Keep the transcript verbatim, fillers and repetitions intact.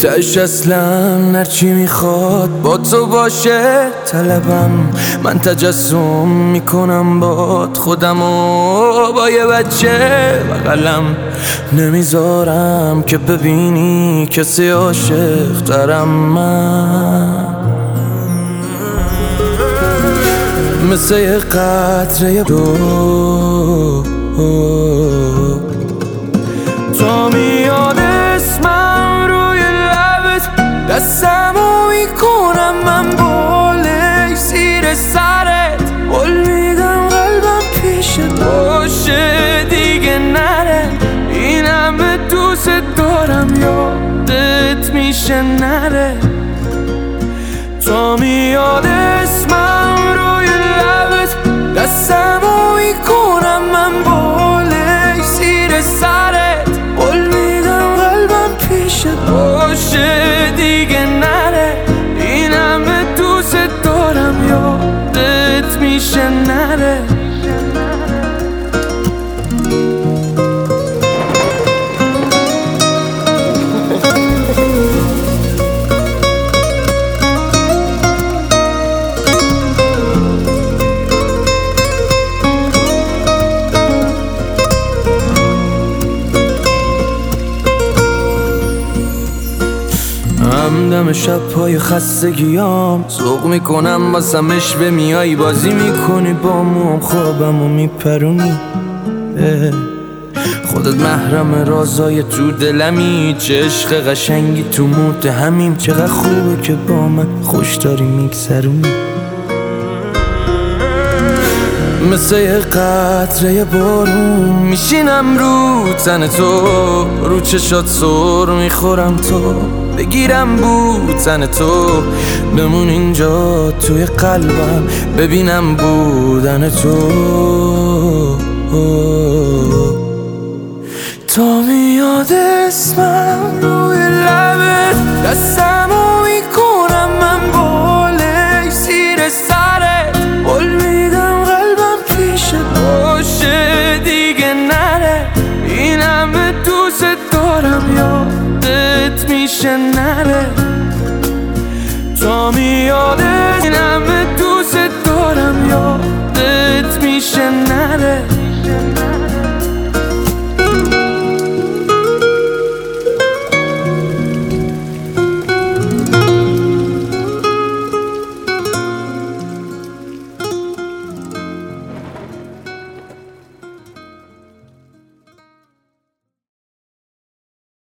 تش اصلا هرچی میخواد با تو باشه طلبم. من تجسم میکنم باد خودمو با یه بچه بغلم. نمیذارم که ببینی کسی عاشق ترم. من مثل یه قطره دو تو میاد اسمم روی لبت، دستمو میکنم من بالش زیر سرت. قول میدم قلبم پیشت باشه دیگه نره. این همه دوست دارم یادت میشه نره. تو میاد اسمم روی لبت، دستمو میکنم من بالش زیر سرت. قول میدم قلبم پیشت باشه دیگه نره. این همه دوست دارم یادت میشه نره. همدم شب پای خستگیام سوق میکنم واسمش به میای بازی میکنی با موم خوابمو میپرونی. خودت محرم رازای تو دلمی، چه عشق قشنگی تو مود همیم. چقدر خوبه که با من خوش داری میگذرونی. مثل یه قطره بارون میشینم رو تن تو، رو چشات سر میخورم تو. بگیرم بودن تو بمون اینجا توی قلبم، ببینم بودن تو. تا میاد اسمم روی لبت، دستمو میکنم من بالش زیر سرت. قول میدم قلبم پیشت باشه دیگه نره. این همه دوست دارم یادت میشه نره. تا میاد این همه دوست دارم یادت میشه نره.